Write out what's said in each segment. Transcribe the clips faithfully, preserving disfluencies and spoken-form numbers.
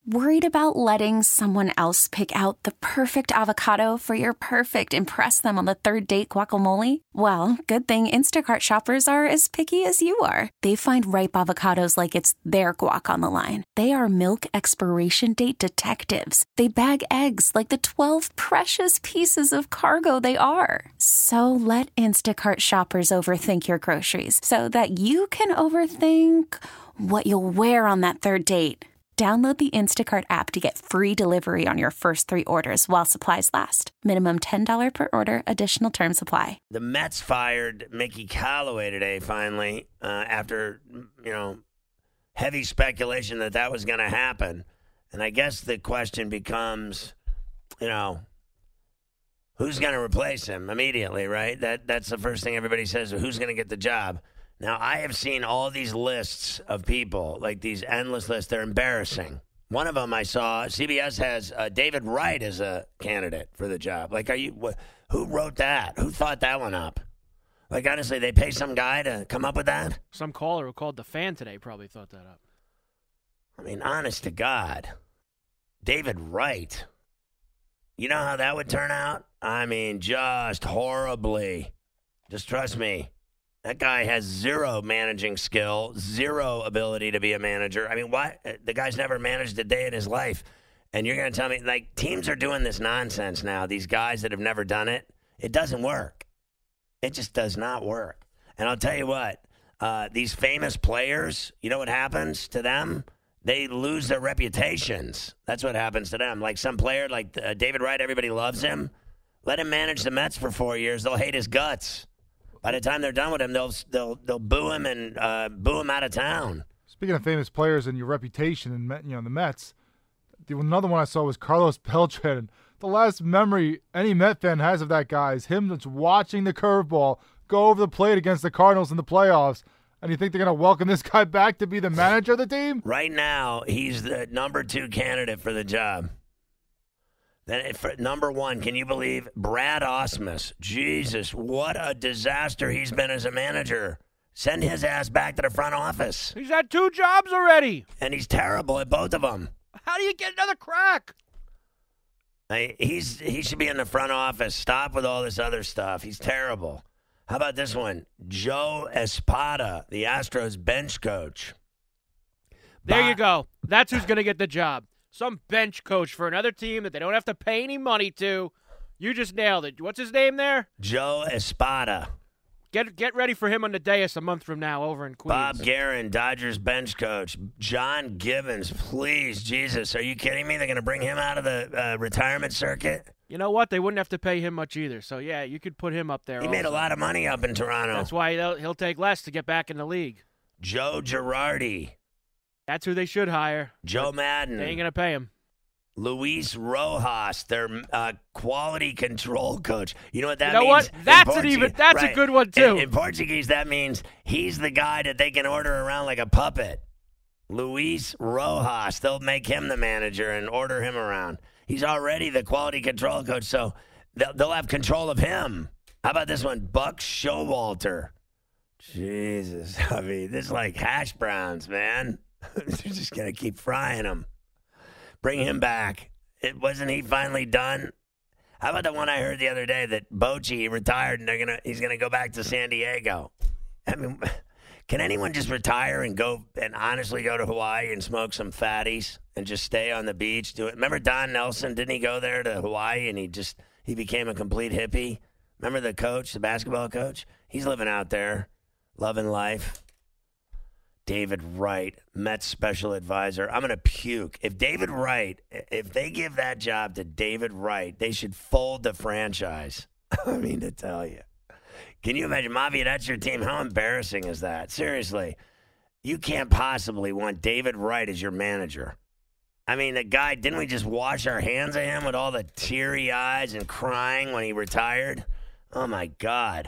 Worried about letting someone else pick out the perfect avocado for your perfect impress them on the third date guacamole? Well, good thing Instacart shoppers are as picky as you are. They find ripe avocados like it's their guac on the line. They are milk expiration date detectives. They bag eggs like the twelve precious pieces of cargo they are. So let Instacart shoppers overthink your groceries so that you can overthink what you'll wear on that third date. Download the Instacart app to get free delivery on your first three orders while supplies last. Minimum ten dollars per order. Additional terms apply. The Mets fired Mickey Callaway today, finally, uh, after, you know, heavy speculation that that was going to happen. And I guess the question becomes, you know, who's going to replace him immediately, right? That That's the first thing everybody says, who's going to get the job? Now, I have seen all these lists of people, like these endless lists. They're embarrassing. One of them I saw, C B S has uh, David Wright as a candidate for the job. Like, are you? Wh- who wrote that? Who thought that one up? Like, honestly, they pay some guy to come up with that? Some caller who called the fan today probably thought that up. I mean, honest to God, David Wright. You know how that would turn out? I mean, just horribly. Just trust me. That guy has zero managing skill, zero ability to be a manager. I mean, why? The guy's never managed a day in his life. And you're going to tell me, like, teams are doing this nonsense now. These guys that have never done it, it doesn't work. It just does not work. And I'll tell you what, uh, these famous players, you know what happens to them? They lose their reputations. That's what happens to them. Like some player, like uh, David Wright, everybody loves him. Let him manage the Mets for four years. They'll hate his guts. By the time they're done with him, they'll they'll they'll boo him and uh, boo him out of town. Speaking of famous players and your reputation and you know the Mets, the, another one I saw was Carlos Beltran. The last memory any Met fan has of that guy is him just watching the curveball go over the plate against the Cardinals in the playoffs. And you think they're going to welcome this guy back to be the manager of the team? Right now, he's the number two candidate for the job. Then for number one, can you believe Brad Ausmus? Jesus, what a disaster he's been as a manager. Send his ass back to the front office. He's had two jobs already. And he's terrible at both of them. How do you get another crack? I, he's He should be in the front office. Stop with all this other stuff. He's terrible. How about this one? Joe Espada, the Astros bench coach. There Bob, you go. That's who's going to get the job. Some bench coach for another team that they don't have to pay any money to. You just nailed it. What's his name there? Joe Espada. Get get ready for him on the dais a month from now over in Queens. Bob Guerin, Dodgers bench coach. John Gibbons, please, Jesus, are you kidding me? They're going to bring him out of the uh, retirement circuit? You know what? They wouldn't have to pay him much either. So, yeah, you could put him up there He also. made a lot of money up in Toronto. That's why he'll, he'll take less to get back in the league. Joe Girardi. That's who they should hire. Joe Madden. They ain't going to pay him. Luis Rojas, their uh, quality control coach. You know what that you know means? What? That's an even. That's right. a good one too. In, in Portuguese, that means he's the guy that they can order around like a puppet. Luis Rojas. They'll make him the manager and order him around. He's already the quality control coach, so they'll, they'll have control of him. How about this one? Buck Showalter. Jesus, I mean, this is like hash browns, man. They're just gonna keep frying them. Bring him back. It wasn't he finally done? How about the one I heard the other day that Bochy retired and they're gonna he's gonna go back to San Diego? I mean, can anyone just retire and go and honestly go to Hawaii and smoke some fatties and just stay on the beach? Do it. Remember Don Nelson? Didn't he go there to Hawaii and he just he became a complete hippie? Remember the coach, the basketball coach? He's living out there, loving life. David Wright, Mets special advisor. I'm going to puke. If David Wright, if they give that job to David Wright, they should fold the franchise. I mean, to tell you. Can you imagine, Mavi, that's your team? How embarrassing is that? Seriously, you can't possibly want David Wright as your manager. I mean, the guy, didn't we just wash our hands of him with all the teary eyes and crying when he retired? Oh, my God.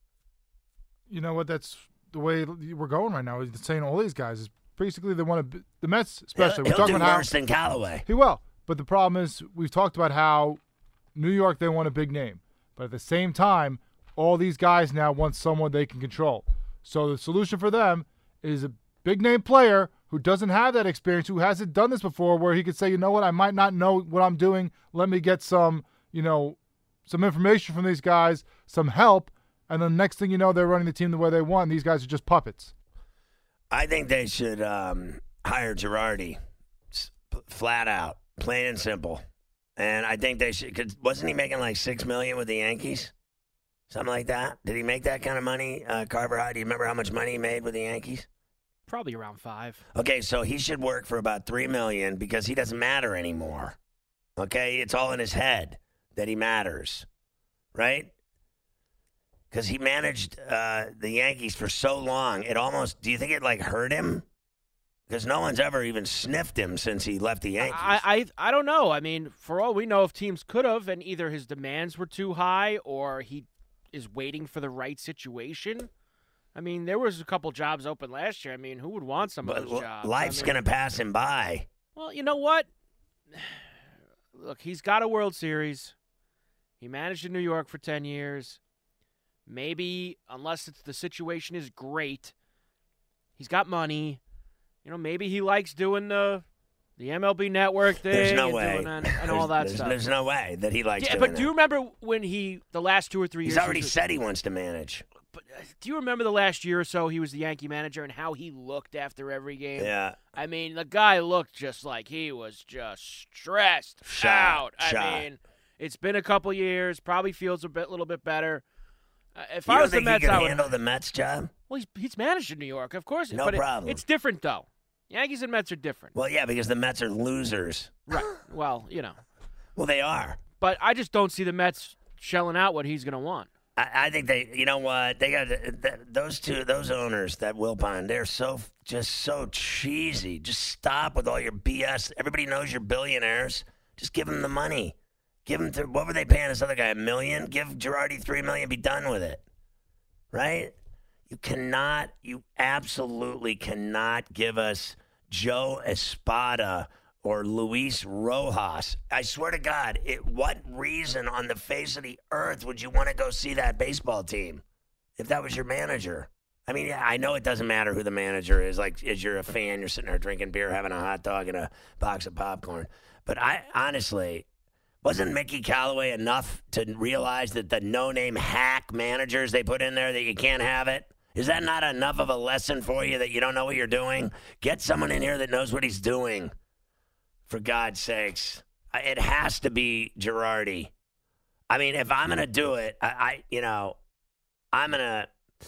You know what, that's the way we're going right now. He's saying all these guys is basically they want to, the Mets especially. He'll, we're talking he'll do about worse than Callaway. He will. But the problem is we've talked about how New York, they want a big name. But at the same time, all these guys now want someone they can control. So the solution for them is a big name player who doesn't have that experience, who hasn't done this before, where he could say, you know what, I might not know what I'm doing. Let me get some, you know, some information from these guys, some help, and then next thing you know, they're running the team the way they want. These guys are just puppets. I think they should um, hire Girardi, flat out, plain and simple. And I think they should, cause wasn't he making like six million dollars with the Yankees? Something like that? Did he make that kind of money, uh, Carver High? Do you remember how much money he made with the Yankees? Probably around five. Okay, so he should work for about three million dollars because he doesn't matter anymore. Okay, it's all in his head that he matters, right? Because he managed uh, the Yankees for so long, it almost, do you think it like hurt him? Because no one's ever even sniffed him since he left the Yankees. I, I I don't know. I mean, for all we know, if teams could have, and either his demands were too high or he is waiting for the right situation. I mean, there was a couple jobs open last year. I mean, who would want some but of those jobs? Life's I mean, going to pass him by. Well, you know what? Look, he's got a World Series. He managed in New York for ten years. Maybe, unless it's, the situation is great, he's got money. You know, maybe he likes doing the the M L B Network thing. There's no and way. doing that and all that there's, stuff. There's no way that he likes Yeah, doing but that. do you remember when he, the last two or three years? He's already he was, said he wants to manage. But uh, do you remember the last year or so he was the Yankee manager and how he looked after every game? Yeah. I mean, the guy looked just like he was just stressed Shot, out. shot. I mean, it's been a couple years. Probably feels a bit, little bit better. Uh, if You I don't was the think he Mets, could I would. handle the Mets job? Well, he's he's managed in New York, of course. No but it- problem. it's different though. Yankees and Mets are different. Well, yeah, because the Mets are losers. Right. Well, you know. Well, they are. But I just don't see the Mets shelling out what he's going to want. I, I think they, you know what, they got th- those two, those owners, that Wilpon, they're so, just so cheesy. Just stop with all your B S. Everybody knows you're billionaires. Just give them the money. Give them, th- what were they paying this other guy, a million? Give Girardi three million, be done with it. Right? You cannot, you absolutely cannot give us Joe Espada or Luis Rojas. I swear to God, it, what reason on the face of the earth would you want to go see that baseball team if that was your manager? I mean, I know it doesn't matter who the manager is. Like, as you're a fan, you're sitting there drinking beer, having a hot dog and a box of popcorn. But I honestly, wasn't Mickey Callaway enough to realize that the no-name hack managers they put in there, that you can't have it? Is that not enough of a lesson for you that you don't know what you're doing? Get someone in here that knows what he's doing. For God's sakes. It has to be Girardi. I mean, if I'm going to do it, I, I, you know, I'm going to,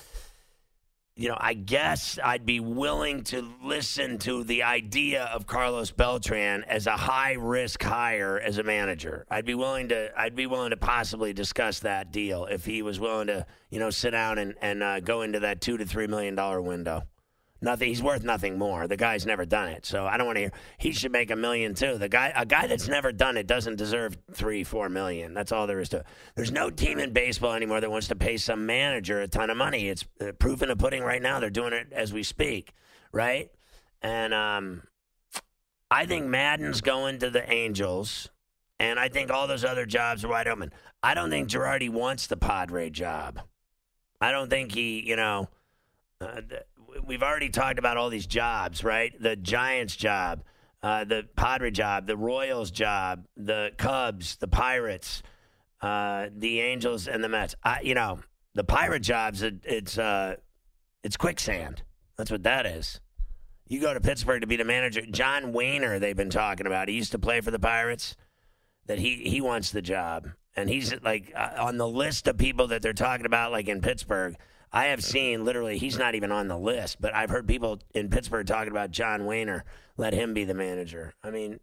you know, I guess I'd be willing to listen to the idea of Carlos Beltran as a high-risk hire as a manager. I'd be willing to, I'd be willing to possibly discuss that deal if he was willing to, you know, sit down and, and uh, go into that two to three million dollar window. Nothing. He's worth nothing more. The guy's never done it, so I don't want to hear. He should make a million too. The guy, a guy that's never done it, doesn't deserve three, four million. That's all there is to it. There's no team in baseball anymore that wants to pay some manager a ton of money. It's uh, proof in the pudding right now. They're doing it as we speak, right? And um, I think Madden's going to the Angels, and I think all those other jobs are wide open. I don't think Girardi wants the Padre job. I don't think he, you know. Uh, the, We've already talked about all these jobs, right? The Giants job, uh, the Padre job, the Royals job, the Cubs, the Pirates, uh, the Angels, and the Mets. I, you know, the Pirate jobs, it, it's uh, it's quicksand. That's what that is. You go to Pittsburgh to be the manager. John Wayner, they've been talking about. He used to play for the Pirates. That he, he wants the job. And he's like uh, on the list of people that they're talking about, like in Pittsburgh. I have seen, literally, he's not even on the list, but I've heard people in Pittsburgh talking about John Wayner. Let him be the manager. I mean,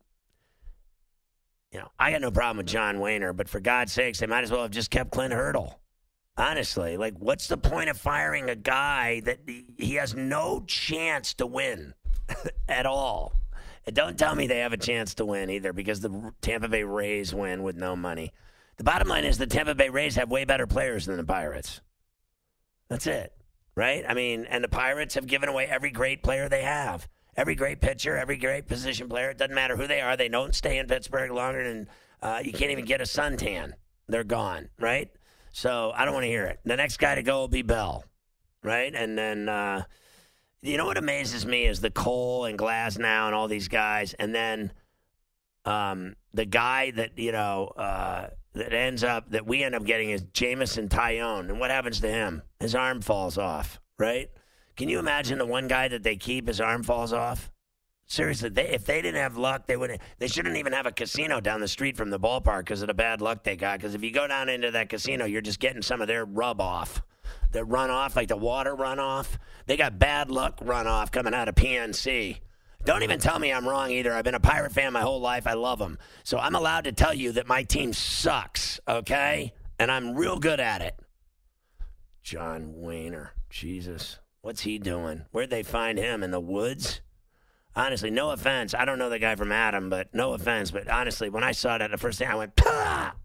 you know, I got no problem with John Wayner, but for God's sakes, they might as well have just kept Clint Hurdle. Honestly, like, what's the point of firing a guy that he has no chance to win at all? And don't tell me they have a chance to win either, because the Tampa Bay Rays win with no money. The bottom line is the Tampa Bay Rays have way better players than the Pirates. That's it, right? I mean, and the Pirates have given away every great player they have. Every great pitcher, every great position player. It doesn't matter who they are. They don't stay in Pittsburgh longer than uh, you can't even get a suntan. They're gone, right? So I don't want to hear it. The next guy to go will be Bell, right? And then, uh, You know what amazes me is the Cole and Glasnow and all these guys, and then um, the guy that you know uh, that ends up that we end up getting is Jameson Taillon. And what happens to him? His arm falls off, right? Can you imagine the one guy that they keep, his arm falls off? Seriously, they, if they didn't have luck, they wouldn't. They shouldn't even have a casino down the street from the ballpark because of the bad luck they got. Because if you go down into that casino, you're just getting some of their rub off, the runoff, like the water runoff. They got bad luck runoff coming out of P N C. Don't even tell me I'm wrong either. I've been a Pirate fan my whole life. I love them, so I'm allowed to tell you that my team sucks. Okay, and I'm real good at it. John Wehner, Jesus, what's he doing? Where'd they find him? In the woods? Honestly, no offense. I don't know the guy from Adam, but no offense. But honestly, when I saw that, the first thing I went, Pah!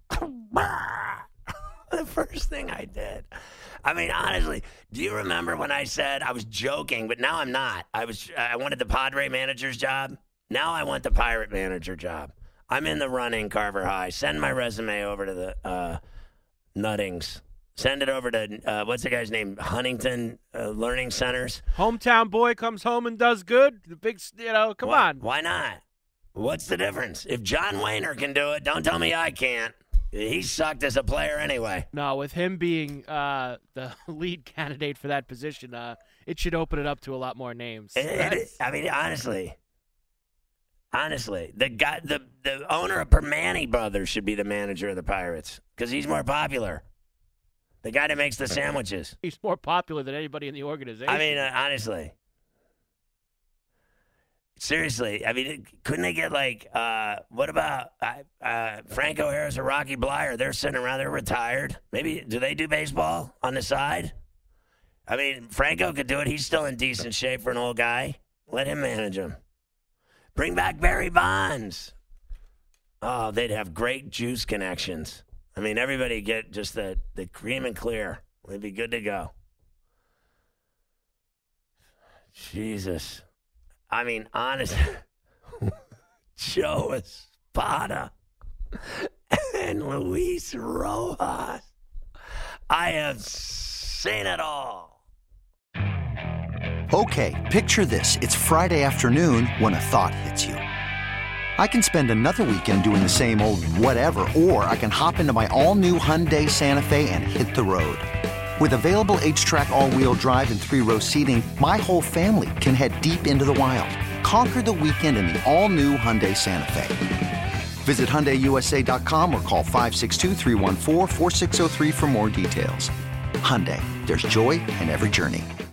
The first thing I did. I mean, honestly, do you remember when I said I was joking, but now I'm not? I was. I wanted the Padre manager's job. Now I want the Pirate manager job. I'm in the running, Carver High. Send my resume over to the uh, Nuttings. Send it over to, uh, what's the guy's name? Huntington uh, Learning Centers. Hometown boy comes home and does good. The big, you know, come why, on. Why not? What's the difference? If John Wehner can do it, don't tell me I can't. He sucked as a player anyway. No, with him being uh, the lead candidate for that position, uh, it should open it up to a lot more names. It, it, I mean, honestly. Honestly, the guy, the, the owner of Permane Brothers should be the manager of the Pirates because he's more popular. The guy that makes the sandwiches. He's more popular than anybody in the organization. I mean, uh, honestly. Seriously. I mean, couldn't they get, like, uh, what about uh, uh, Franco Harris or Rocky Blyer? They're sitting around. They're retired. Maybe, do they do baseball on the side? I mean, Franco could do it. He's still in decent shape for an old guy. Let him manage him. Bring back Barry Bonds. Oh, they'd have great juice connections. I mean, everybody get just the, the cream and clear. They'd be good to go. Jesus. I mean, honestly, Joe Espada and Luis Rojas. I have seen it all. Okay, picture this. It's Friday afternoon when a thought hits you. I can spend another weekend doing the same old whatever, or I can hop into my all-new Hyundai Santa Fe and hit the road. With available H-Track all-wheel drive and three-row seating, my whole family can head deep into the wild. Conquer the weekend in the all-new Hyundai Santa Fe. Visit Hyundai U S A dot com or call five six two, three one four, four six zero three for more details. Hyundai, there's joy in every journey.